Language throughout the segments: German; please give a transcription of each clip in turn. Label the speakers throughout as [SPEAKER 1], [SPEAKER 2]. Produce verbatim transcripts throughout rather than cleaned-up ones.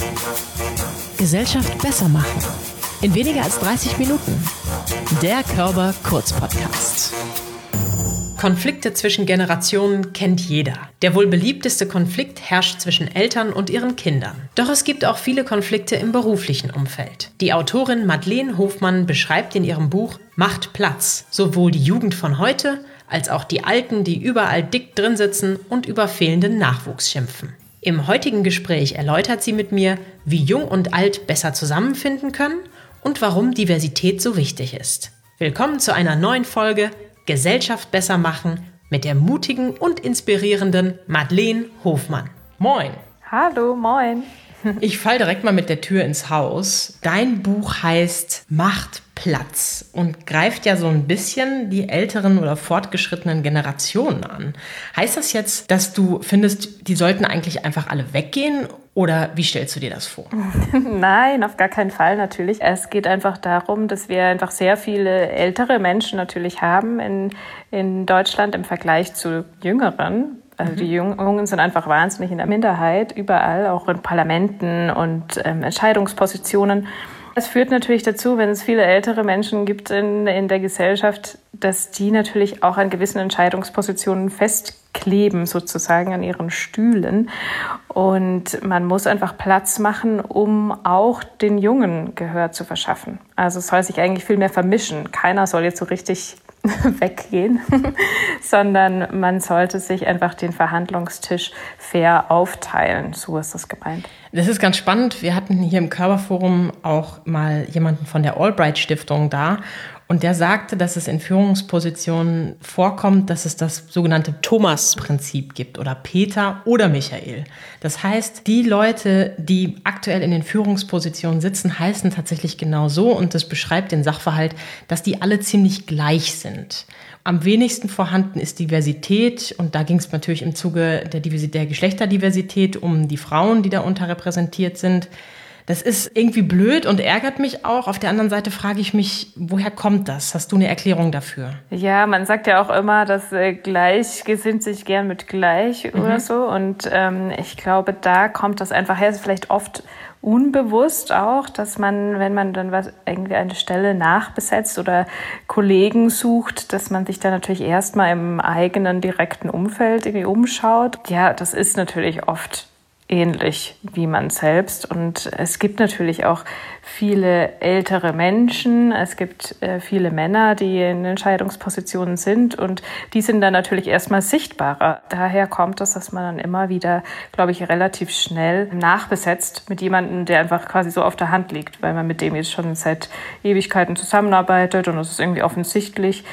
[SPEAKER 1] Gesellschaft besser machen. In weniger als dreißig Minuten. Der Körber Kurz Podcast. Konflikte zwischen Generationen kennt jeder. Der wohl beliebteste Konflikt herrscht zwischen Eltern und ihren Kindern. Doch es gibt auch viele Konflikte im beruflichen Umfeld. Die Autorin Madeleine Hofmann beschreibt in ihrem Buch Macht Platz sowohl die Jugend von heute als auch die Alten, die überall dick drin sitzen und über fehlenden Nachwuchs schimpfen. Im heutigen Gespräch erläutert sie mit mir, wie Jung und Alt besser zusammenfinden können und warum Diversität so wichtig ist. Willkommen zu einer neuen Folge Gesellschaft besser machen mit der mutigen und inspirierenden Madeleine Hofmann. Moin!
[SPEAKER 2] Hallo, moin!
[SPEAKER 1] Ich fall direkt mal mit der Tür ins Haus. Dein Buch heißt Macht Platz und greift ja so ein bisschen die älteren oder fortgeschrittenen Generationen an. Heißt das jetzt, dass du findest, die sollten eigentlich einfach alle weggehen? Oder wie stellst du dir das vor?
[SPEAKER 2] Nein, auf gar keinen Fall natürlich. Es geht einfach darum, dass wir einfach sehr viele ältere Menschen natürlich haben in, in Deutschland im Vergleich zu jüngeren. Also die Jungen sind einfach wahnsinnig in der Minderheit, überall, auch in Parlamenten und ähm, Entscheidungspositionen. Es führt natürlich dazu, wenn es viele ältere Menschen gibt in, in der Gesellschaft, dass die natürlich auch an gewissen Entscheidungspositionen festkleben, sozusagen an ihren Stühlen. Und man muss einfach Platz machen, um auch den Jungen Gehör zu verschaffen. Also es soll sich eigentlich viel mehr vermischen. Keiner soll jetzt so richtig weggehen, sondern man sollte sich einfach den Verhandlungstisch fair aufteilen. So ist das gemeint.
[SPEAKER 1] Das ist ganz spannend. Wir hatten hier im Körperforum auch mal jemanden von der Albright-Stiftung da. Und der sagte, dass es in Führungspositionen vorkommt, dass es das sogenannte Thomas-Prinzip gibt oder Peter oder Michael. Das heißt, die Leute, die aktuell in den Führungspositionen sitzen, heißen tatsächlich genau so. Und das beschreibt den Sachverhalt, dass die alle ziemlich gleich sind. Am wenigsten vorhanden ist Diversität. Und da ging es natürlich im Zuge der, Diversität, der Geschlechterdiversität um die Frauen, die da unterrepräsentiert sind. Das ist irgendwie blöd und ärgert mich auch. Auf der anderen Seite frage ich mich, woher kommt das? Hast du eine Erklärung dafür?
[SPEAKER 2] Ja, man sagt ja auch immer, dass äh, gleich gesinnt sich gern mit gleich mhm. oder so. Und ähm, ich glaube, da kommt das einfach her. Es ist vielleicht oft unbewusst auch, dass man, wenn man dann was irgendwie eine Stelle nachbesetzt oder Kollegen sucht, dass man sich dann natürlich erstmal im eigenen direkten Umfeld irgendwie umschaut. Ja, das ist natürlich oft ähnlich wie man selbst. Und es gibt natürlich auch viele ältere Menschen, es gibt äh, viele Männer, die in Entscheidungspositionen sind und die sind dann natürlich erstmal sichtbarer. Daher kommt es, dass man dann immer wieder, glaube ich, relativ schnell nachbesetzt mit jemandem, der einfach quasi so auf der Hand liegt, weil man mit dem jetzt schon seit Ewigkeiten zusammenarbeitet und es ist irgendwie offensichtlich.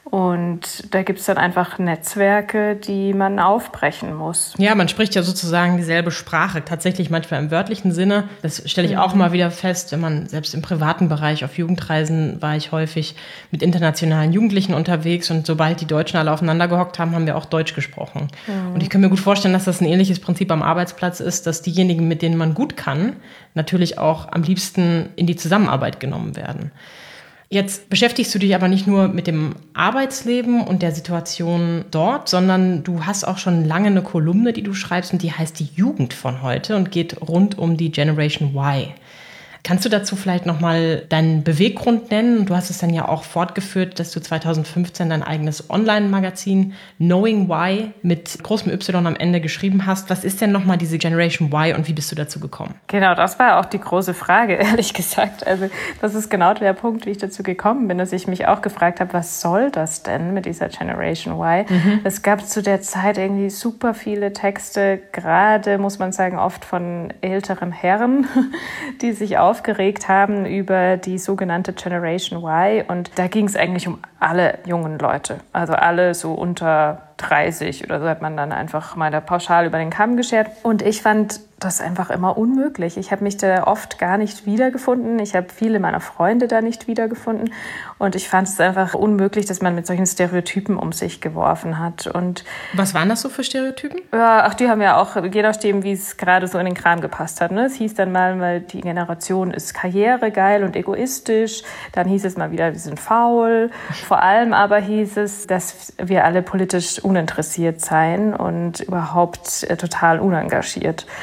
[SPEAKER 2] Und da gibt es dann einfach Netzwerke, die man aufbrechen muss.
[SPEAKER 1] Ja, man spricht ja sozusagen dieselbe Sprache, tatsächlich manchmal im wörtlichen Sinne. Das stelle ich auch mal wieder fest, wenn man selbst im privaten Bereich auf Jugendreisen war ich häufig mit internationalen Jugendlichen unterwegs und sobald die Deutschen alle aufeinander gehockt haben, haben wir auch Deutsch gesprochen. Mhm. Und ich kann mir gut vorstellen, dass das ein ähnliches Prinzip am Arbeitsplatz ist, dass diejenigen, mit denen man gut kann, natürlich auch am liebsten in die Zusammenarbeit genommen werden. Jetzt beschäftigst du dich aber nicht nur mit dem Arbeitsleben und der Situation dort, sondern du hast auch schon lange eine Kolumne, die du schreibst und die heißt Die Jugend von heute und geht rund um die Generation Y. Kannst du dazu vielleicht nochmal deinen Beweggrund nennen? Du hast es dann ja auch fortgeführt, dass du zweitausendfünfzehn dein eigenes Online-Magazin Knowing Why mit großem Y am Ende geschrieben hast. Was ist denn nochmal diese Generation Y und wie bist du dazu gekommen?
[SPEAKER 2] Genau, das war auch die große Frage, ehrlich gesagt. Also das ist genau der Punkt, wie ich dazu gekommen bin, dass ich mich auch gefragt habe, was soll das denn mit dieser Generation Y? Mhm. Es gab zu der Zeit irgendwie super viele Texte, gerade, muss man sagen, oft von älteren Herren, die sich auf aufgeregt haben über die sogenannte Generation Y. Und da ging es eigentlich um alle jungen Leute. Also alle so unter dreißig oder so hat man dann einfach mal da pauschal über den Kamm geschert. Und ich fand das einfach immer unmöglich. Ich habe mich da oft gar nicht wiedergefunden. Ich habe viele meiner Freunde da nicht wiedergefunden. Und ich fand es einfach unmöglich, dass man mit solchen Stereotypen um sich geworfen hat. Und
[SPEAKER 1] was waren das so für Stereotypen?
[SPEAKER 2] Ja, ach, die haben ja auch, je nachdem, wie es gerade so in den Kram gepasst hat. Ne? Es hieß dann mal, weil die Generation ist karrieregeil und egoistisch. Dann hieß es mal wieder, wir sind faul. Vor allem aber hieß es, dass wir alle politisch uninteressiert seien und überhaupt äh, total unengagiert.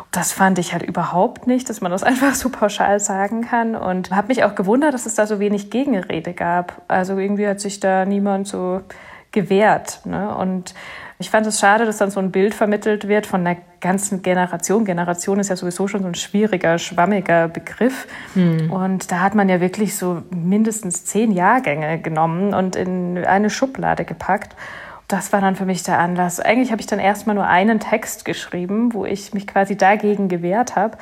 [SPEAKER 2] das fand ich halt überhaupt nicht, dass man das einfach so pauschal sagen kann. Und habe mich auch gewundert, dass es da so wenig Gegenrede gab. Also irgendwie hat sich da niemand so gewehrt. Ne? Und ich fand es schade, dass dann so ein Bild vermittelt wird von einer ganzen Generation. Generation ist ja sowieso schon so ein schwieriger, schwammiger Begriff. Hm. Und da hat man ja wirklich so mindestens zehn Jahrgänge genommen und in eine Schublade gepackt. Das war dann für mich der Anlass. Eigentlich habe ich dann erstmal nur einen Text geschrieben, wo ich mich quasi dagegen gewehrt habe.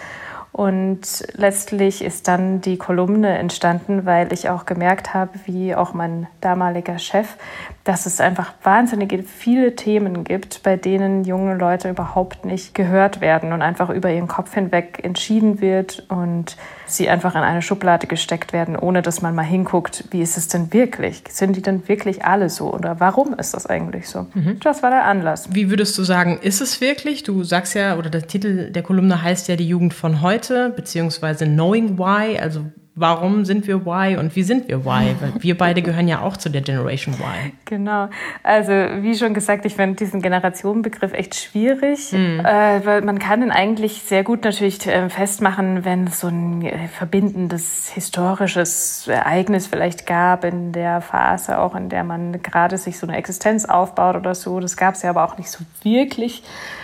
[SPEAKER 2] Und letztlich ist dann die Kolumne entstanden, weil ich auch gemerkt habe, wie auch mein damaliger Chef, dass es einfach wahnsinnig viele Themen gibt, bei denen junge Leute überhaupt nicht gehört werden und einfach über ihren Kopf hinweg entschieden wird und sie einfach in eine Schublade gesteckt werden, ohne dass man mal hinguckt, wie ist es denn wirklich? Sind die denn wirklich alle so? Oder warum ist das eigentlich so? Mhm. Das war der Anlass.
[SPEAKER 1] Wie würdest du sagen, ist es wirklich? Du sagst ja, oder der Titel der Kolumne heißt ja Die Jugend von heute, beziehungsweise Knowing Why, also warum sind wir Why und wie sind wir Why? Weil wir beide gehören ja auch zu der Generation Y.
[SPEAKER 2] Genau. Also wie schon gesagt, ich finde diesen Generationenbegriff echt schwierig, mhm. äh, weil man kann ihn eigentlich sehr gut natürlich äh, festmachen, wenn es so ein äh, verbindendes historisches Ereignis vielleicht gab in der Phase, auch in der man gerade sich so eine Existenz aufbaut oder so. Das gab es ja aber auch nicht so wirklich.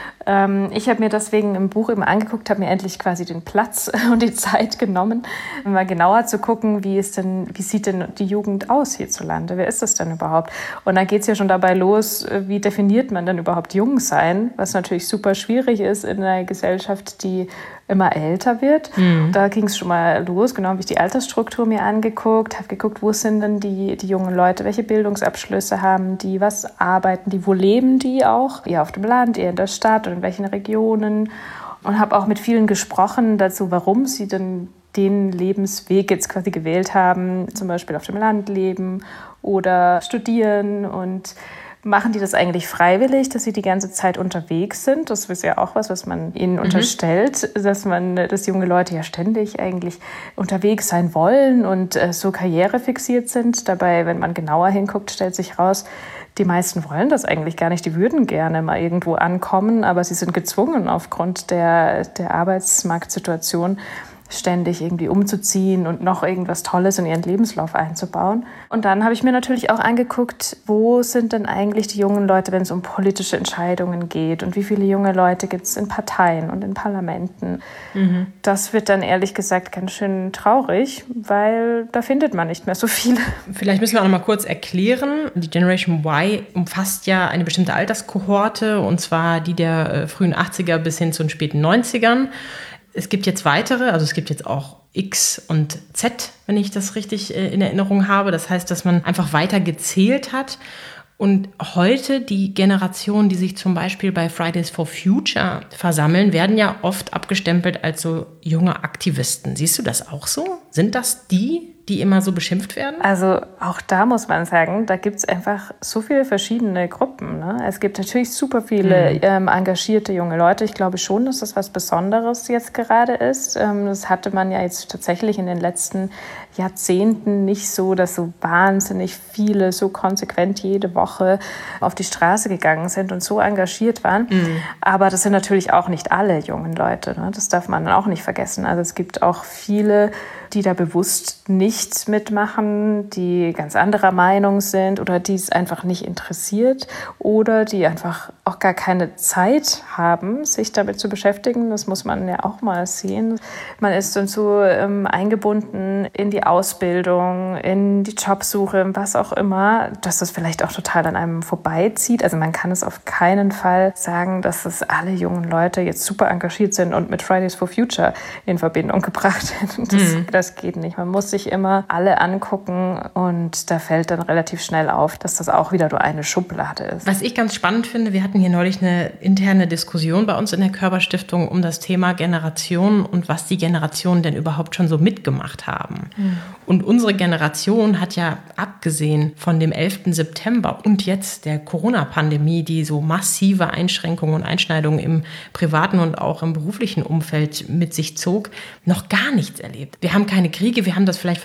[SPEAKER 2] Ich habe mir deswegen im Buch eben angeguckt, habe mir endlich quasi den Platz und die Zeit genommen, mal genauer zu gucken, wie ist denn, wie sieht denn die Jugend aus hierzulande? Wer ist das denn überhaupt? Und dann geht es ja schon dabei los, wie definiert man denn überhaupt jung sein? Was natürlich super schwierig ist in einer Gesellschaft, die immer älter wird. Mhm. Da ging es schon mal los, genau, habe ich die Altersstruktur mir angeguckt, habe geguckt, wo sind denn die, die jungen Leute, welche Bildungsabschlüsse haben die, was arbeiten die, wo leben die auch, eher auf dem Land, eher in der Stadt oder in welchen Regionen, und habe auch mit vielen gesprochen dazu, warum sie denn den Lebensweg jetzt quasi gewählt haben, zum Beispiel auf dem Land leben oder studieren, und machen die das eigentlich freiwillig, dass sie die ganze Zeit unterwegs sind? Das ist ja auch was, was man ihnen mhm. unterstellt, dass man, dass junge Leute ja ständig eigentlich unterwegs sein wollen und äh, so karrierefixiert sind. Dabei, wenn man genauer hinguckt, stellt sich raus, die meisten wollen das eigentlich gar nicht. Die würden gerne mal irgendwo ankommen, aber sie sind gezwungen aufgrund der, der Arbeitsmarktsituation ständig irgendwie umzuziehen und noch irgendwas Tolles in ihren Lebenslauf einzubauen. Und dann habe ich mir natürlich auch angeguckt, wo sind denn eigentlich die jungen Leute, wenn es um politische Entscheidungen geht, und wie viele junge Leute gibt es in Parteien und in Parlamenten. Mhm. Das wird dann ehrlich gesagt ganz schön traurig, weil da findet man nicht mehr so viele.
[SPEAKER 1] Vielleicht müssen wir auch noch mal kurz erklären, die Generation Y umfasst ja eine bestimmte Alterskohorte, und zwar die der äh, frühen achtziger bis hin zu den späten neunzigern. Es gibt jetzt weitere, also es gibt jetzt auch X und Z, wenn ich das richtig in Erinnerung habe. Das heißt, dass man einfach weiter gezählt hat. Und heute die Generationen, die sich zum Beispiel bei Fridays for Future versammeln, werden ja oft abgestempelt als so junge Aktivisten. Siehst du das auch so? Sind das die, die immer so beschimpft werden?
[SPEAKER 2] Also auch da muss man sagen, da gibt es einfach so viele verschiedene Gruppen. Ne? Es gibt natürlich super viele mhm. ähm, engagierte junge Leute. Ich glaube schon, dass das was Besonderes jetzt gerade ist. Ähm, das hatte man ja jetzt tatsächlich in den letzten Jahrzehnten nicht so, dass so wahnsinnig viele so konsequent jede Woche auf die Straße gegangen sind und so engagiert waren. Mhm. Aber das sind natürlich auch nicht alle jungen Leute. Ne? Das darf man auch nicht vergessen. Also es gibt auch viele, die da bewusst nicht mitmachen, die ganz anderer Meinung sind oder die es einfach nicht interessiert oder die einfach auch gar keine Zeit haben, sich damit zu beschäftigen. Das muss man ja auch mal sehen. Man ist dann so ähm, eingebunden in die Ausbildung, in die Jobsuche, was auch immer, dass das vielleicht auch total an einem vorbeizieht. Also man kann es auf keinen Fall sagen, dass das alle jungen Leute jetzt super engagiert sind und mit Fridays for Future in Verbindung gebracht werden. Das, mhm. das geht nicht. Man muss sich immer alle angucken, und da fällt dann relativ schnell auf, dass das auch wieder nur eine Schublade ist.
[SPEAKER 1] Was ich ganz spannend finde, wir hatten hier neulich eine interne Diskussion bei uns in der Körper-Stiftung um das Thema Generation und was die Generationen denn überhaupt schon so mitgemacht haben. Mhm. Und unsere Generation hat ja, abgesehen von dem elften September und jetzt der Corona-Pandemie, die so massive Einschränkungen und Einschneidungen im privaten und auch im beruflichen Umfeld mit sich zog, noch gar nichts erlebt. Wir haben keine Kriege, wir haben das vielleicht von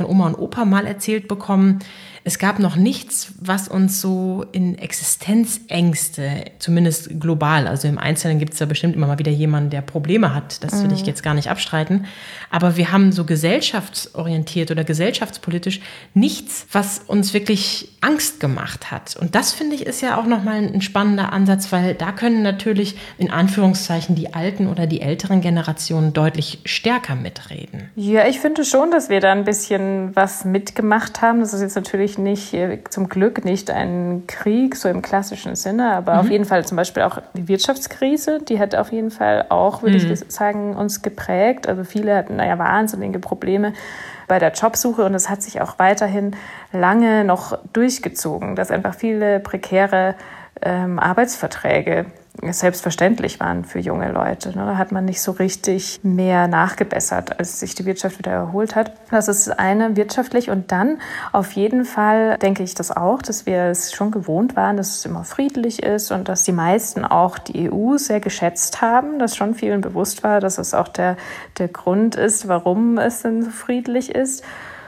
[SPEAKER 1] Oma und Opa mal erzählt bekommen, es gab noch nichts, was uns so in Existenzängste, zumindest global, also im Einzelnen gibt es da bestimmt immer mal wieder jemanden, der Probleme hat, das will ich jetzt gar nicht abstreiten, aber wir haben so gesellschaftsorientiert oder gesellschaftspolitisch nichts, was uns wirklich Angst gemacht hat. Und das, finde ich, ist ja auch nochmal ein spannender Ansatz, weil da können natürlich in Anführungszeichen die alten oder die älteren Generationen deutlich stärker mitreden.
[SPEAKER 2] Ja, ich finde schon, dass wir da ein bisschen was mitgemacht haben. Das ist jetzt natürlich nicht, zum Glück nicht ein Krieg, so im klassischen Sinne, aber mhm. auf jeden Fall zum Beispiel auch die Wirtschaftskrise, die hat auf jeden Fall auch, würde mhm. ich sagen, uns geprägt. Also viele hatten naja wahnsinnige Probleme bei der Jobsuche und es hat sich auch weiterhin lange noch durchgezogen, dass einfach viele prekäre ähm, Arbeitsverträge selbstverständlich waren für junge Leute. Da hat man nicht so richtig mehr nachgebessert, als sich die Wirtschaft wieder erholt hat. Das ist das eine wirtschaftlich. Und dann auf jeden Fall denke ich das auch, dass wir es schon gewohnt waren, dass es immer friedlich ist und dass die meisten auch die E U sehr geschätzt haben, dass schon vielen bewusst war, dass es auch der, der Grund ist, warum es denn so friedlich ist.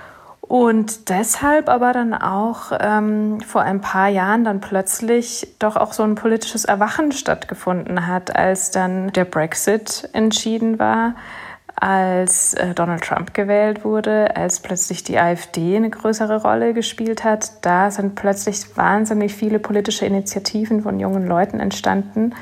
[SPEAKER 2] Und deshalb aber dann auch ähm, vor ein paar Jahren dann plötzlich doch auch so ein politisches Erwachen stattgefunden hat, als dann der Brexit entschieden war, als äh, Donald Trump gewählt wurde, als plötzlich die AfD eine größere Rolle gespielt hat. Da sind plötzlich wahnsinnig viele politische Initiativen von jungen Leuten entstanden.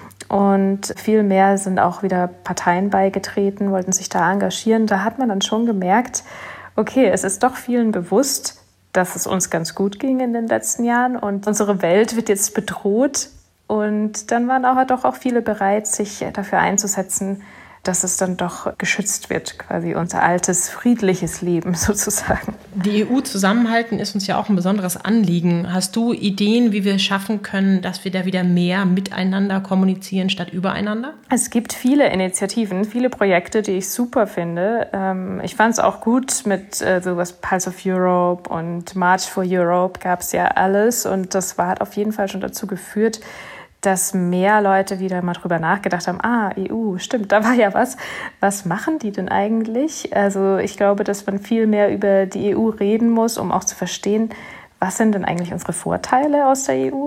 [SPEAKER 2] Und viel mehr sind auch wieder Parteien beigetreten, wollten sich da engagieren. Da hat man dann schon gemerkt, okay, es ist doch vielen bewusst, dass es uns ganz gut ging in den letzten Jahren und unsere Welt wird jetzt bedroht. Und dann waren aber doch auch viele bereit, sich dafür einzusetzen, dass es dann doch geschützt wird, quasi unser altes, friedliches Leben sozusagen.
[SPEAKER 1] Die E U zusammenhalten ist uns ja auch ein besonderes Anliegen. Hast du Ideen, wie wir es schaffen können, dass wir da wieder mehr miteinander kommunizieren statt übereinander?
[SPEAKER 2] Es gibt viele Initiativen, viele Projekte, die ich super finde. Ich fand es auch gut mit sowas Pulse of Europe und March for Europe gab es ja alles und das war, hat auf jeden Fall schon dazu geführt, dass mehr Leute wieder mal drüber nachgedacht haben, ah, E U, stimmt, da war ja was. Was machen die denn eigentlich? Also ich glaube, dass man viel mehr über die E U reden muss, um auch zu verstehen, was sind denn eigentlich unsere Vorteile aus der E U?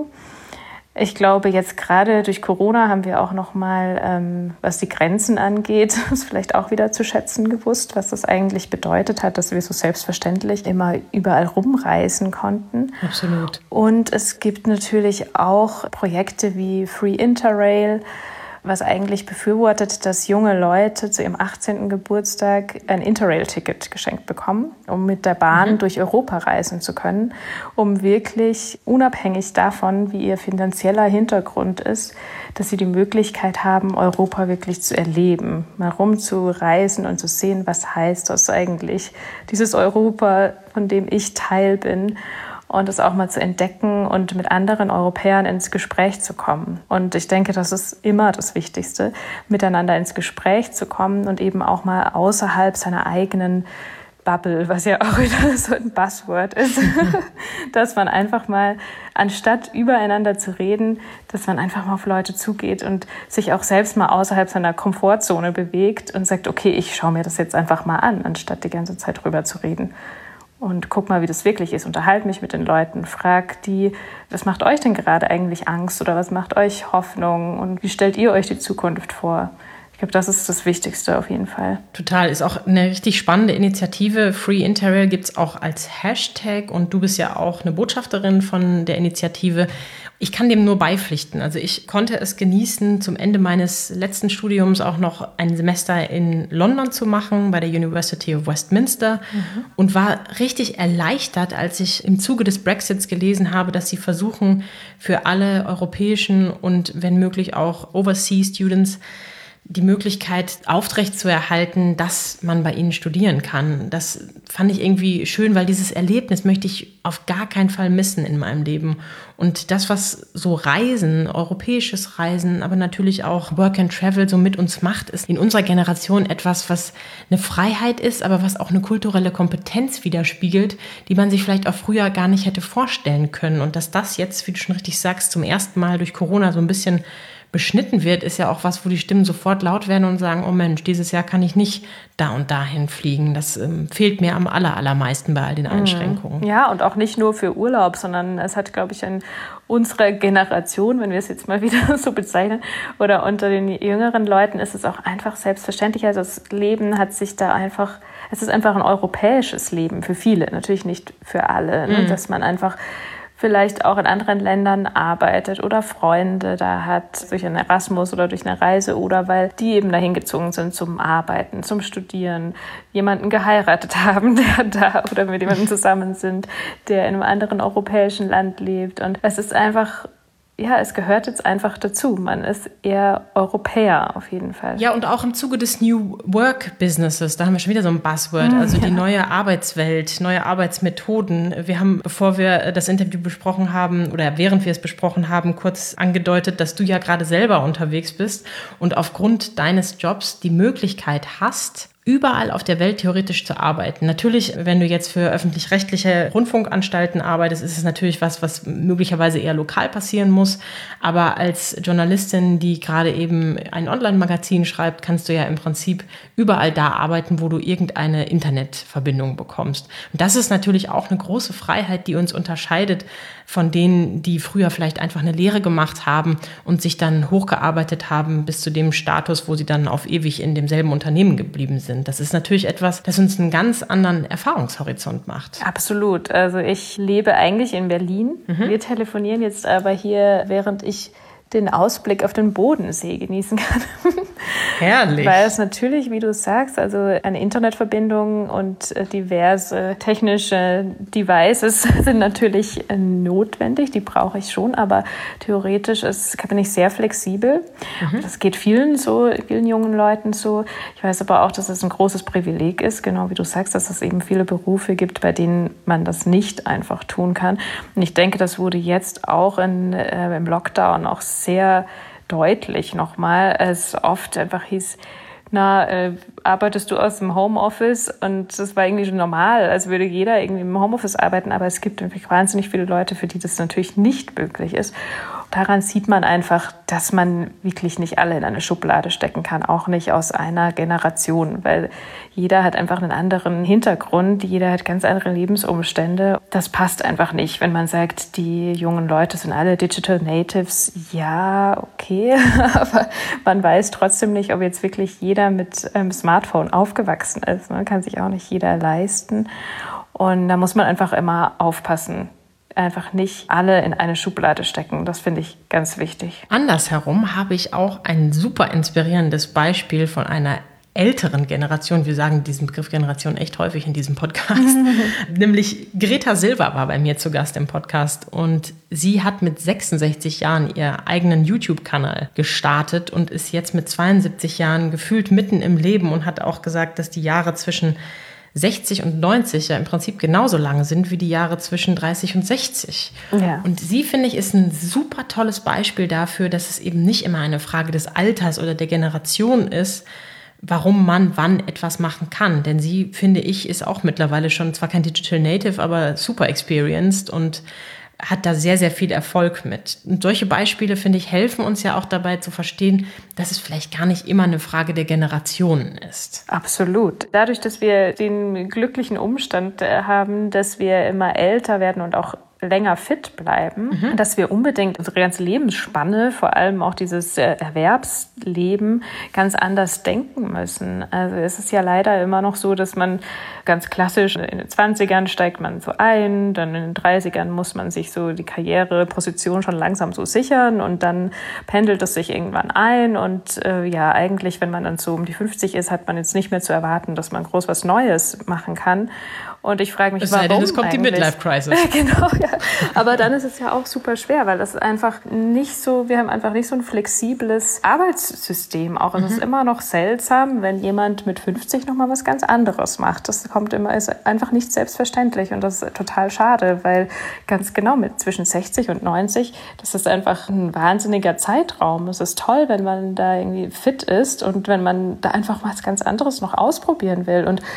[SPEAKER 2] Ich glaube, jetzt gerade durch Corona haben wir auch noch mal, ähm, was die Grenzen angeht, ist vielleicht auch wieder zu schätzen gewusst, was das eigentlich bedeutet hat, dass wir so selbstverständlich immer überall rumreisen konnten.
[SPEAKER 1] Absolut.
[SPEAKER 2] Und es gibt natürlich auch Projekte wie Free Interrail, was eigentlich befürwortet, dass junge Leute zu ihrem achtzehnten Geburtstag ein Interrail-Ticket geschenkt bekommen, um mit der Bahn mhm. durch Europa reisen zu können, um wirklich unabhängig davon, wie ihr finanzieller Hintergrund ist, dass sie die Möglichkeit haben, Europa wirklich zu erleben, mal rumzureisen und zu sehen, was heißt das eigentlich, dieses Europa, von dem ich Teil bin. Und das auch mal zu entdecken und mit anderen Europäern ins Gespräch zu kommen. Und ich denke, das ist immer das Wichtigste, miteinander ins Gespräch zu kommen und eben auch mal außerhalb seiner eigenen Bubble, was ja auch wieder so ein Buzzword ist, dass man einfach mal, anstatt übereinander zu reden, dass man einfach mal auf Leute zugeht und sich auch selbst mal außerhalb seiner Komfortzone bewegt und sagt, okay, ich schaue mir das jetzt einfach mal an, anstatt die ganze Zeit drüber zu reden. Und guck mal, wie das wirklich ist. Unterhalte mich mit den Leuten. Frag die, was macht euch denn gerade eigentlich Angst oder was macht euch Hoffnung und wie stellt ihr euch die Zukunft vor? Ich glaube, das ist das Wichtigste auf jeden Fall.
[SPEAKER 1] Total, ist auch eine richtig spannende Initiative. Free Interrail gibt es auch als Hashtag und du bist ja auch eine Botschafterin von der Initiative. Ich kann dem nur beipflichten. Also ich konnte es genießen, zum Ende meines letzten Studiums auch noch ein Semester in London zu machen, bei der University of Westminster mhm. und war richtig erleichtert, als ich im Zuge des Brexits gelesen habe, dass sie versuchen, für alle europäischen und wenn möglich auch Overseas Students die Möglichkeit aufrechtzuerhalten, dass man bei ihnen studieren kann. Das fand ich irgendwie schön, weil dieses Erlebnis möchte ich auf gar keinen Fall missen in meinem Leben. Und das, was so Reisen, europäisches Reisen, aber natürlich auch Work and Travel so mit uns macht, ist in unserer Generation etwas, was eine Freiheit ist, aber was auch eine kulturelle Kompetenz widerspiegelt, die man sich vielleicht auch früher gar nicht hätte vorstellen können. Und dass das jetzt, wie du schon richtig sagst, zum ersten Mal durch Corona so ein bisschen beschnitten wird, ist ja auch was, wo die Stimmen sofort laut werden und sagen, oh Mensch, dieses Jahr kann ich nicht da und dahin fliegen. Das ähm, fehlt mir am aller, allermeisten bei all den Einschränkungen.
[SPEAKER 2] Ja, und auch nicht nur für Urlaub, sondern es hat, glaube ich, in unserer Generation, wenn wir es jetzt mal wieder so bezeichnen, oder unter den jüngeren Leuten ist es auch einfach selbstverständlich. Also das Leben hat sich da einfach, es ist einfach ein europäisches Leben für viele, natürlich nicht für alle, ne? Mhm. Dass man einfach vielleicht auch in anderen Ländern arbeitet oder Freunde da hat, durch einen Erasmus oder durch eine Reise oder weil die eben dahin gezogen sind zum Arbeiten, zum Studieren, jemanden geheiratet haben, der da oder mit jemandem zusammen sind, der in einem anderen europäischen Land lebt. Und es ist einfach, ja, es gehört jetzt einfach dazu. Man ist eher Europäer auf jeden Fall.
[SPEAKER 1] Ja, und auch im Zuge des New Work Businesses, da haben wir schon wieder so ein Buzzword, also ja. Die neue Arbeitswelt, neue Arbeitsmethoden. Wir haben, bevor wir das Interview besprochen haben oder während wir es besprochen haben, kurz angedeutet, dass du ja gerade selber unterwegs bist und aufgrund deines Jobs die Möglichkeit hast, überall auf der Welt theoretisch zu arbeiten. Natürlich, wenn du jetzt für öffentlich-rechtliche Rundfunkanstalten arbeitest, ist es natürlich was, was möglicherweise eher lokal passieren muss. Aber als Journalistin, die gerade eben ein Online-Magazin schreibt, kannst du ja im Prinzip überall da arbeiten, wo du irgendeine Internetverbindung bekommst. Und das ist natürlich auch eine große Freiheit, die uns unterscheidet von denen, die früher vielleicht einfach eine Lehre gemacht haben und sich dann hochgearbeitet haben bis zu dem Status, wo sie dann auf ewig in demselben Unternehmen geblieben sind. Das ist natürlich etwas, das uns einen ganz anderen Erfahrungshorizont macht.
[SPEAKER 2] Absolut. Also ich lebe eigentlich in Berlin. Mhm. Wir telefonieren jetzt aber hier, während ich den Ausblick auf den Bodensee genießen kann.
[SPEAKER 1] Herrlich.
[SPEAKER 2] Weil es natürlich, wie du sagst, also eine Internetverbindung und diverse technische Devices sind natürlich notwendig, die brauche ich schon, aber theoretisch ist, bin ich sehr flexibel. Mhm. Das geht vielen so, vielen jungen Leuten so. Ich weiß aber auch, dass es ein großes Privileg ist, genau wie du sagst, dass es eben viele Berufe gibt, bei denen man das nicht einfach tun kann. Und ich denke, das wurde jetzt auch in, äh, im Lockdown auch sehr deutlich nochmal, es oft einfach hieß, na, äh, arbeitest du aus dem Homeoffice? Und das war irgendwie schon normal, als würde jeder irgendwie im Homeoffice arbeiten, aber es gibt wirklich wahnsinnig viele Leute, für die das natürlich nicht möglich ist. Daran sieht man einfach, dass man wirklich nicht alle in eine Schublade stecken kann, auch nicht aus einer Generation, weil jeder hat einfach einen anderen Hintergrund, jeder hat ganz andere Lebensumstände. Das passt einfach nicht, wenn man sagt, die jungen Leute sind alle Digital Natives. Ja, okay, aber man weiß trotzdem nicht, ob jetzt wirklich jeder mit einem Smartphone aufgewachsen ist. Man kann sich auch nicht jeder leisten. Und da muss man einfach immer aufpassen. Einfach nicht alle in eine Schublade stecken. Das finde ich ganz wichtig.
[SPEAKER 1] Andersherum habe ich auch ein super inspirierendes Beispiel von einer älteren Generation. Wir sagen diesen Begriff Generation echt häufig in diesem Podcast. Nämlich Greta Silva war bei mir zu Gast im Podcast und sie hat mit sechsundsechzig Jahren ihren eigenen YouTube-Kanal gestartet und ist jetzt mit zweiundsiebzig Jahren gefühlt mitten im Leben und hat auch gesagt, dass die Jahre zwischen sechzig und neunzig ja im Prinzip genauso lang sind wie die Jahre zwischen dreißig und sechzig. Ja. Und sie, finde ich, ist ein super tolles Beispiel dafür, dass es eben nicht immer eine Frage des Alters oder der Generation ist, warum man wann etwas machen kann. Denn sie, finde ich, ist auch mittlerweile schon zwar kein Digital Native, aber super experienced und hat da sehr, sehr viel Erfolg mit. Und solche Beispiele, finde ich, helfen uns ja auch dabei zu verstehen, dass es vielleicht gar nicht immer eine Frage der Generationen ist.
[SPEAKER 2] Absolut. Dadurch, dass wir den glücklichen Umstand haben, dass wir immer älter werden und auch länger fit bleiben, mhm. dass wir unbedingt unsere ganze Lebensspanne, vor allem auch dieses Erwerbsleben, ganz anders denken müssen. Also es ist ja leider immer noch so, dass man ganz klassisch in den zwanzigern steigt man so ein, dann in den dreißigern muss man sich so die Karriereposition schon langsam so sichern und dann pendelt es sich irgendwann ein und äh, ja, eigentlich, wenn man dann so um die fünfzig ist, hat man jetzt nicht mehr zu erwarten, dass man groß was Neues machen kann. Und ich frage mich, es warum denn,
[SPEAKER 1] es kommt
[SPEAKER 2] eigentlich?
[SPEAKER 1] Die Midlife-Crisis.
[SPEAKER 2] Genau, ja. Aber dann ist es ja auch super schwer, weil das ist einfach nicht so, wir haben einfach nicht so ein flexibles Arbeitssystem. Auch es mhm. ist immer noch seltsam, wenn jemand mit fünfzig nochmal was ganz anderes macht. Das kommt immer, ist einfach nicht selbstverständlich und das ist total schade, weil ganz genau mit zwischen sechzig und neunzig, das ist einfach ein wahnsinniger Zeitraum. Es ist toll, wenn man da irgendwie fit ist und wenn man da einfach was ganz anderes noch ausprobieren will. Und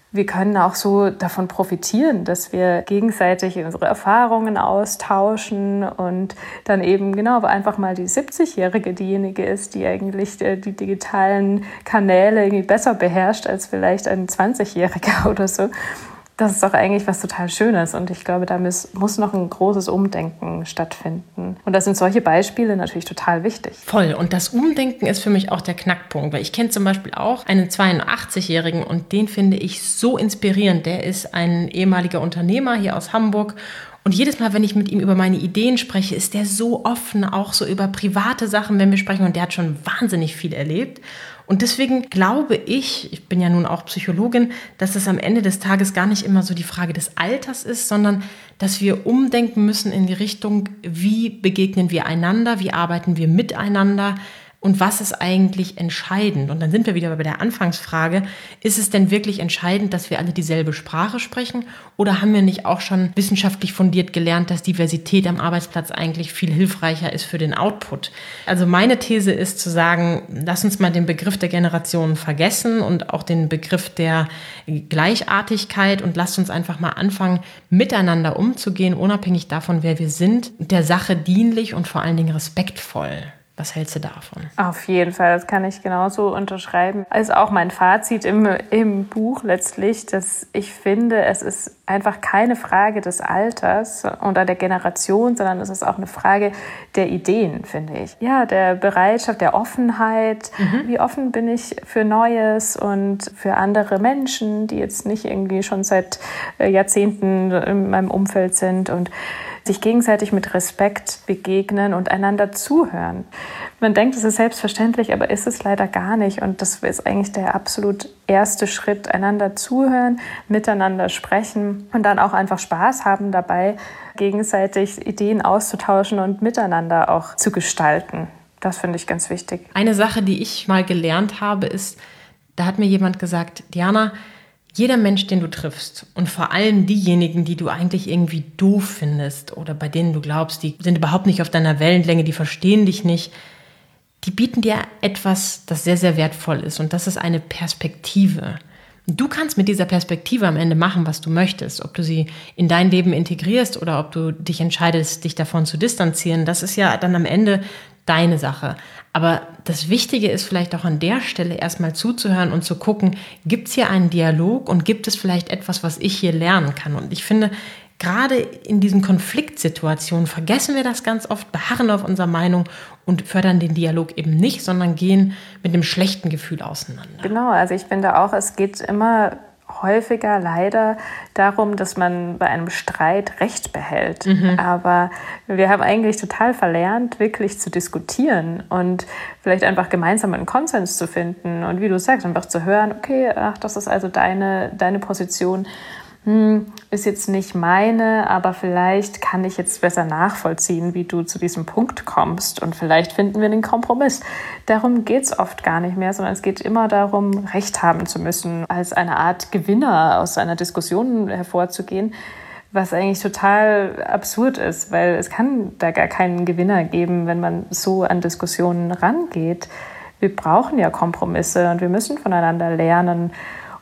[SPEAKER 2] wir können auch so davon profitieren, dass wir gegenseitig unsere Erfahrungen austauschen und dann eben genau einfach mal die siebzigjährige diejenige ist, die eigentlich die digitalen Kanäle irgendwie besser beherrscht als vielleicht ein zwanzigjähriger oder so. Das ist doch eigentlich was total Schönes und ich glaube, da muss noch ein großes Umdenken stattfinden. Und da sind solche Beispiele natürlich total wichtig.
[SPEAKER 1] Voll. Und das Umdenken ist für mich auch der Knackpunkt, weil ich kenne zum Beispiel auch einen zweiundachtzigjährigen und den finde ich so inspirierend. Der ist ein ehemaliger Unternehmer hier aus Hamburg. Und jedes Mal, wenn ich mit ihm über meine Ideen spreche, ist der so offen, auch so über private Sachen, wenn wir sprechen. Und der hat schon wahnsinnig viel erlebt. Und deswegen glaube ich, ich bin ja nun auch Psychologin, dass es am Ende des Tages gar nicht immer so die Frage des Alters ist, sondern dass wir umdenken müssen in die Richtung, wie begegnen wir einander, wie arbeiten wir miteinander und was ist eigentlich entscheidend? Und dann sind wir wieder bei der Anfangsfrage, ist es denn wirklich entscheidend, dass wir alle dieselbe Sprache sprechen? Oder haben wir nicht auch schon wissenschaftlich fundiert gelernt, dass Diversität am Arbeitsplatz eigentlich viel hilfreicher ist für den Output? Also meine These ist zu sagen, lass uns mal den Begriff der Generationen vergessen und auch den Begriff der Gleichartigkeit und lasst uns einfach mal anfangen, miteinander umzugehen, unabhängig davon, wer wir sind, der Sache dienlich und vor allen Dingen respektvoll. Was hältst du davon?
[SPEAKER 2] Auf jeden Fall, das kann ich genauso unterschreiben. Also auch mein Fazit im, im Buch letztlich, dass ich finde, es ist einfach keine Frage des Alters oder der Generation, sondern es ist auch eine Frage der Ideen, finde ich. Ja, der Bereitschaft, der Offenheit. Mhm. Wie offen bin ich für Neues und für andere Menschen, die jetzt nicht irgendwie schon seit Jahrzehnten in meinem Umfeld sind und sich gegenseitig mit Respekt begegnen und einander zuhören. Man denkt, es ist selbstverständlich, aber ist es leider gar nicht. Und das ist eigentlich der absolut erste Schritt, einander zuhören, miteinander sprechen und dann auch einfach Spaß haben dabei, gegenseitig Ideen auszutauschen und miteinander auch zu gestalten. Das finde ich ganz wichtig.
[SPEAKER 1] Eine Sache, die ich mal gelernt habe, ist, da hat mir jemand gesagt, Diana, jeder Mensch, den du triffst und vor allem diejenigen, die du eigentlich irgendwie doof findest oder bei denen du glaubst, die sind überhaupt nicht auf deiner Wellenlänge, die verstehen dich nicht, die bieten dir etwas, das sehr, sehr wertvoll ist und das ist eine Perspektive. Du kannst mit dieser Perspektive am Ende machen, was du möchtest. Ob du sie in dein Leben integrierst oder ob du dich entscheidest, dich davon zu distanzieren, das ist ja dann am Ende deine Sache. Aber das Wichtige ist vielleicht auch an der Stelle erstmal zuzuhören und zu gucken, gibt es hier einen Dialog und gibt es vielleicht etwas, was ich hier lernen kann? Und ich finde, gerade in diesen Konfliktsituationen vergessen wir das ganz oft, beharren auf unserer Meinung und fördern den Dialog eben nicht, sondern gehen mit einem schlechten Gefühl auseinander.
[SPEAKER 2] Genau, also ich finde auch, es geht immer häufiger leider darum, dass man bei einem Streit Recht behält. Mhm. Aber wir haben eigentlich total verlernt, wirklich zu diskutieren und vielleicht einfach gemeinsam einen Konsens zu finden. Und wie du sagst, einfach zu hören, okay, ach, das ist also deine, deine Position. Hm, ist jetzt nicht meine, aber vielleicht kann ich jetzt besser nachvollziehen, wie du zu diesem Punkt kommst und vielleicht finden wir den Kompromiss. Darum geht es oft gar nicht mehr, sondern es geht immer darum, Recht haben zu müssen, als eine Art Gewinner aus einer Diskussion hervorzugehen, was eigentlich total absurd ist, weil es kann da gar keinen Gewinner geben, wenn man so an Diskussionen rangeht. Wir brauchen ja Kompromisse und wir müssen voneinander lernen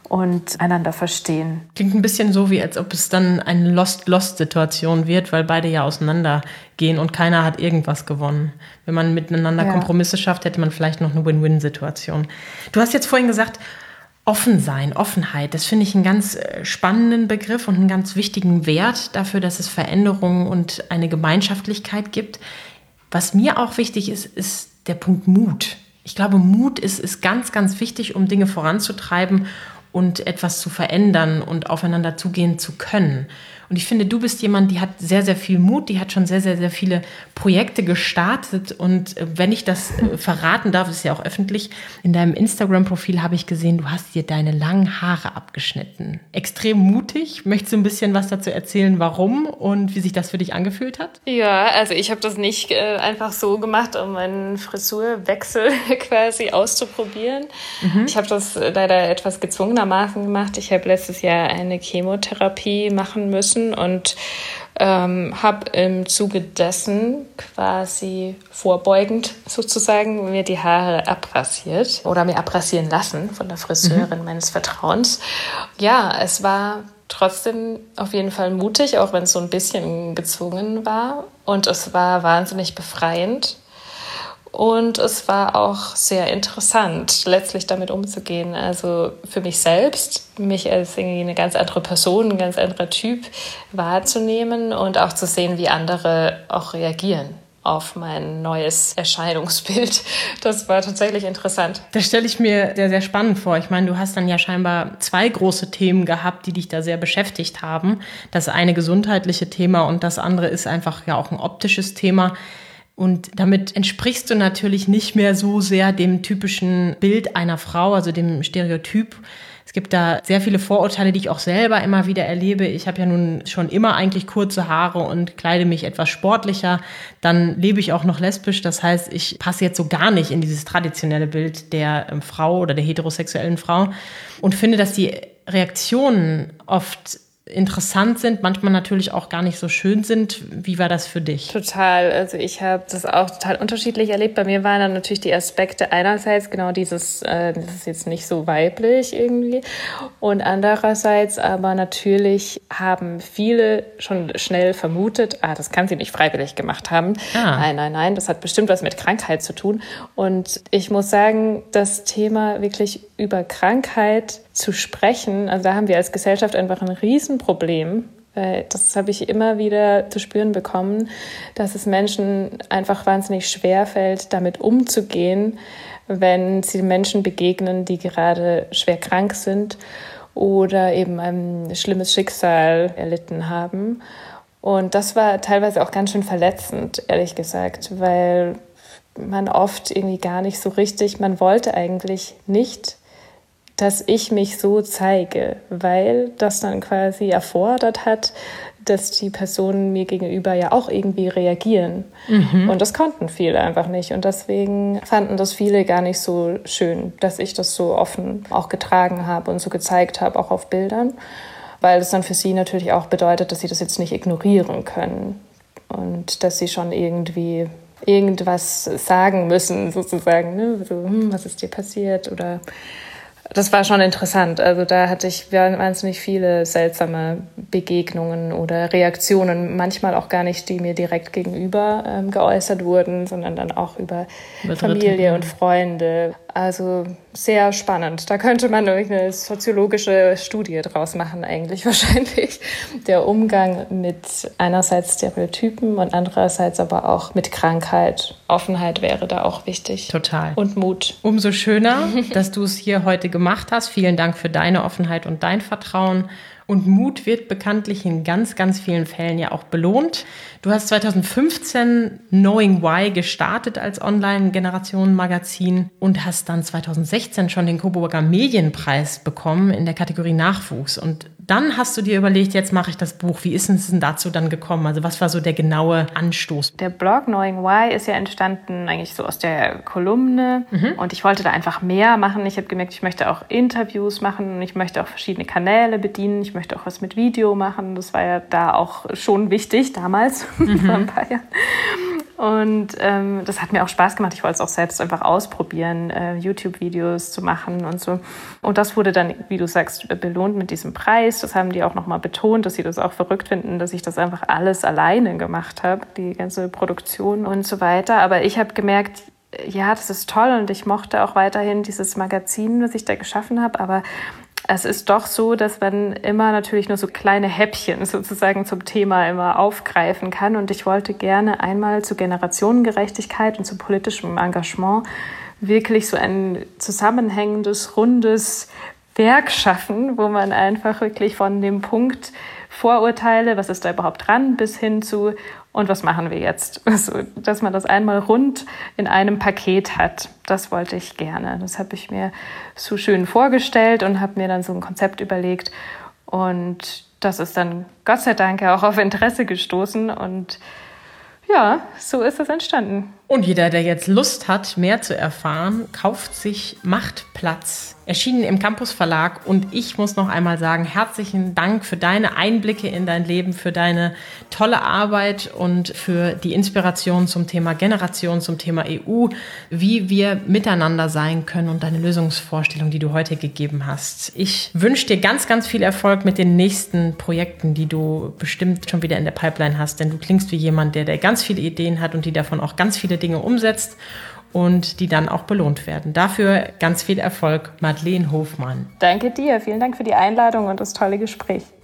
[SPEAKER 2] und einander verstehen.
[SPEAKER 1] Klingt ein bisschen so, wie als ob es dann eine Lost-Lost-Situation wird, weil beide ja auseinandergehen und keiner hat irgendwas gewonnen. Wenn man miteinander ja. Kompromisse schafft, hätte man vielleicht noch eine Win-Win-Situation. Du hast jetzt vorhin gesagt, offen sein, Offenheit, das finde ich einen ganz spannenden Begriff und einen ganz wichtigen Wert dafür, dass es Veränderungen und eine Gemeinschaftlichkeit gibt. Was mir auch wichtig ist, ist der Punkt Mut. Ich glaube, Mut ist, ist ganz, ganz wichtig, um Dinge voranzutreiben und etwas zu verändern und aufeinander zugehen zu können. Und ich finde, du bist jemand, die hat sehr, sehr viel Mut, die hat schon sehr, sehr, sehr viele Projekte gestartet. Und wenn ich das verraten darf, ist ja auch öffentlich, in deinem Instagram-Profil habe ich gesehen, du hast dir deine langen Haare abgeschnitten. Extrem mutig. Möchtest du ein bisschen was dazu erzählen, warum und wie sich das für dich angefühlt hat?
[SPEAKER 2] Ja, also ich habe das nicht äh, einfach so gemacht, um einen Frisurwechsel quasi auszuprobieren. Mhm. Ich habe das leider etwas gezwungenermaßen gemacht. Ich habe letztes Jahr eine Chemotherapie machen müssen und Ähm, habe im Zuge dessen quasi vorbeugend sozusagen mir die Haare abrasiert oder mir abrasieren lassen von der Friseurin mhm. meines Vertrauens. Ja, es war trotzdem auf jeden Fall mutig, auch wenn es so ein bisschen gezwungen war. Und es war wahnsinnig befreiend. Und es war auch sehr interessant, letztlich damit umzugehen. Also für mich selbst, mich als irgendwie eine ganz andere Person, ein ganz anderer Typ wahrzunehmen und auch zu sehen, wie andere auch reagieren auf mein neues Erscheinungsbild. Das war tatsächlich interessant.
[SPEAKER 1] Das stelle ich mir sehr, sehr spannend vor. Ich meine, du hast dann ja scheinbar zwei große Themen gehabt, die dich da sehr beschäftigt haben. Das eine gesundheitliche Thema und das andere ist einfach ja auch ein optisches Thema. Und damit entsprichst du natürlich nicht mehr so sehr dem typischen Bild einer Frau, also dem Stereotyp. Es gibt da sehr viele Vorurteile, die ich auch selber immer wieder erlebe. Ich habe ja nun schon immer eigentlich kurze Haare und kleide mich etwas sportlicher. Dann lebe ich auch noch lesbisch. Das heißt, ich passe jetzt so gar nicht in dieses traditionelle Bild der ähm, Frau oder der heterosexuellen Frau und finde, dass die Reaktionen oft interessant sind, manchmal natürlich auch gar nicht so schön sind. Wie war das für dich?
[SPEAKER 2] Total. Also ich habe das auch total unterschiedlich erlebt. Bei mir waren dann natürlich die Aspekte einerseits genau dieses, äh, das ist jetzt nicht so weiblich irgendwie und andererseits aber natürlich haben viele schon schnell vermutet, ah, das kann sie nicht freiwillig gemacht haben. Ah. Nein, nein, nein, das hat bestimmt was mit Krankheit zu tun. Und ich muss sagen, das Thema wirklich über Krankheit zu sprechen, also da haben wir als Gesellschaft einfach ein Riesenproblem. Das habe ich immer wieder zu spüren bekommen, dass es Menschen einfach wahnsinnig schwer fällt, damit umzugehen, wenn sie Menschen begegnen, die gerade schwer krank sind oder eben ein schlimmes Schicksal erlitten haben. Und das war teilweise auch ganz schön verletzend, ehrlich gesagt, weil man oft irgendwie gar nicht so richtig, man wollte eigentlich nicht, dass ich mich so zeige, weil das dann quasi erfordert hat, dass die Personen mir gegenüber ja auch irgendwie reagieren. Mhm. Und das konnten viele einfach nicht. Und deswegen fanden das viele gar nicht so schön, dass ich das so offen auch getragen habe und so gezeigt habe, auch auf Bildern. Weil das dann für sie natürlich auch bedeutet, dass sie das jetzt nicht ignorieren können. Und dass sie schon irgendwie irgendwas sagen müssen, sozusagen. Ne? So, hm, was ist dir passiert? Oder das war schon interessant. Also da hatte ich wahnsinnig viele seltsame Begegnungen oder Reaktionen, manchmal auch gar nicht, die mir direkt gegenüber ähm, geäußert wurden, sondern dann auch über Familie und Freunde. Also sehr spannend. Da könnte man eine soziologische Studie draus machen eigentlich wahrscheinlich. Der Umgang mit einerseits Stereotypen und andererseits aber auch mit Krankheit. Offenheit wäre da auch wichtig.
[SPEAKER 1] Total.
[SPEAKER 2] Und Mut.
[SPEAKER 1] Umso schöner, dass du es hier heute gemacht hast. Vielen Dank für deine Offenheit und dein Vertrauen. Und Mut wird bekanntlich in ganz, ganz vielen Fällen ja auch belohnt. Du hast zwanzig fünfzehn Knowing Why gestartet als Online-Generationen-Magazin und hast dann zwanzig sechzehn schon den Coburger Medienpreis bekommen in der Kategorie Nachwuchs. Und dann hast du dir überlegt, jetzt mache ich das Buch. Wie ist es denn dazu dann gekommen? Also was war so der genaue Anstoß?
[SPEAKER 2] Der Blog Knowing Why ist ja entstanden eigentlich so aus der Kolumne. Mhm. Und ich wollte da einfach mehr machen. Ich habe gemerkt, ich möchte auch Interviews machen. Ich möchte auch verschiedene Kanäle bedienen. Ich möchte auch was mit Video machen. Das war ja da auch schon wichtig damals, mhm. vor ein paar Jahren. Und ähm, das hat mir auch Spaß gemacht. Ich wollte es auch selbst einfach ausprobieren, äh, YouTube-Videos zu machen und so. Und das wurde dann, wie du sagst, belohnt mit diesem Preis. Das haben die auch nochmal betont, dass sie das auch verrückt finden, dass ich das einfach alles alleine gemacht habe, die ganze Produktion und so weiter. Aber ich habe gemerkt, ja, das ist toll und ich mochte auch weiterhin dieses Magazin, was ich da geschaffen habe, aber es ist doch so, dass man immer natürlich nur so kleine Häppchen sozusagen zum Thema immer aufgreifen kann. Und ich wollte gerne einmal zu Generationengerechtigkeit und zu politischem Engagement wirklich so ein zusammenhängendes, rundes Werk schaffen, wo man einfach wirklich von dem Punkt Vorurteile, was ist da überhaupt dran, bis hin zu und was machen wir jetzt? Also, dass man das einmal rund in einem Paket hat, das wollte ich gerne. Das habe ich mir so schön vorgestellt und habe mir dann so ein Konzept überlegt. Und das ist dann Gott sei Dank auch auf Interesse gestoßen. Und ja, so ist es entstanden.
[SPEAKER 1] Und jeder, der jetzt Lust hat, mehr zu erfahren, kauft sich Machtplatz. Erschienen im Campus Verlag. Und ich muss noch einmal sagen, herzlichen Dank für deine Einblicke in dein Leben, für deine tolle Arbeit und für die Inspiration zum Thema Generation, zum Thema E U, wie wir miteinander sein können und deine Lösungsvorstellung, die du heute gegeben hast. Ich wünsche dir ganz, ganz viel Erfolg mit den nächsten Projekten, die du bestimmt schon wieder in der Pipeline hast, denn du klingst wie jemand, der, der ganz viele Ideen hat und die davon auch ganz viele Dinge umsetzt und die dann auch belohnt werden. Dafür ganz viel Erfolg, Madeleine Hofmann.
[SPEAKER 2] Danke dir, vielen Dank für die Einladung und das tolle Gespräch.